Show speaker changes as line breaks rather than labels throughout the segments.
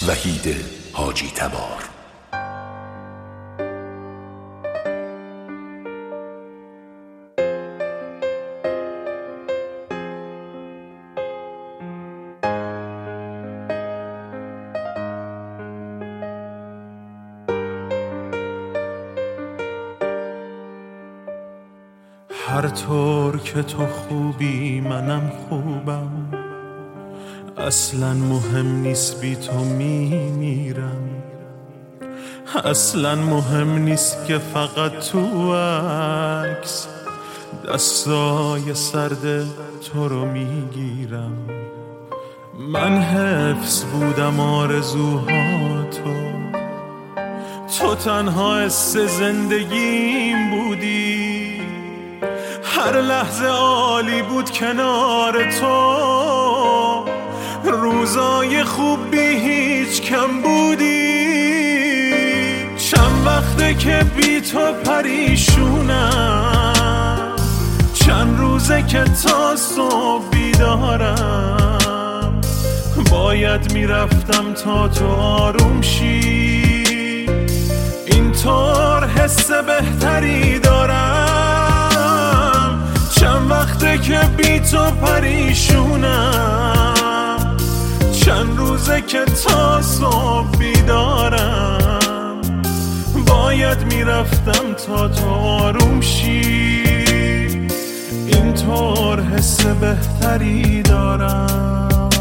وحید حاجی تبار.
هر طور که تو خوبی منم خوبم، اصلا مهم نیست بی تو میمیرم، اصلا مهم نیست که فقط تو عکس دستای سرد تو رو میگیرم. من حفظ بودم آرزوهاتو، تو تنها حس زندگیم بودی، هر لحظه عالی بود کنار تو، روزای خوب بی هیچ کم بودی. چند وقته که بی تو پریشونم، چند روزه که تا صبح بیدارم، باید میرفتم تا تو آروم شی، اینطور حس بهتری دارم. چند وقته که بی تو پریشونم، چند روزه که تا صبح بیدارم، باید میرفتم تا تو آروم شی، اینطور حس بهتری دارم.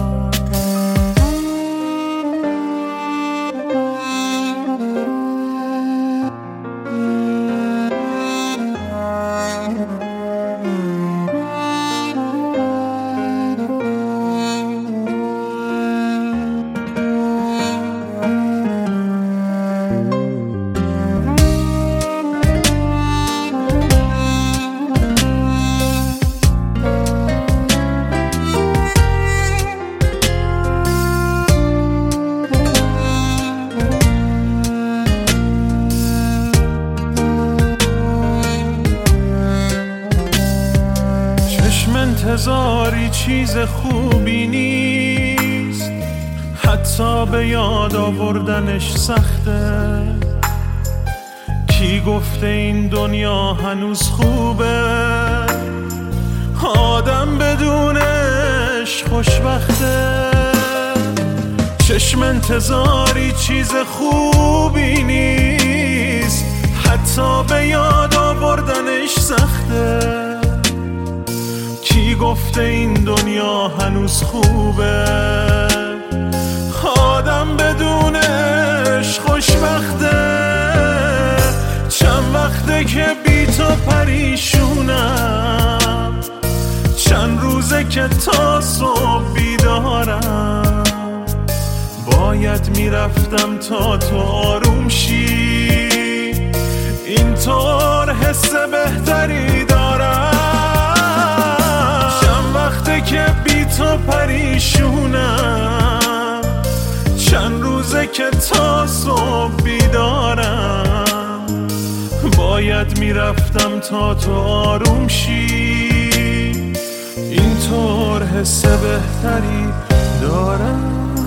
انتظاری چیز خوبی نیست، حتی به یاد آوردنش سخته. کی گفته این دنیا هنوز خوبه، آدم بدونش خوشبخته. چشم انتظاری چیز خوبی نیست، حتی به یاد آوردنش سخته. کی گفته این دنیا هنوز خوبه، آدم بدونش خوشبخته. چند وقته که بی تو پریشونم، چند روزه که تا صبح بیدارم، باید میرفتم تا تو آروم شی، اینطور حس بهتری دارم. که بی تو پریشونم، چند روزه که تا صبح بیدارم، باید میرفتم تا تو آروم شی، اینطور حس بهتری دارم.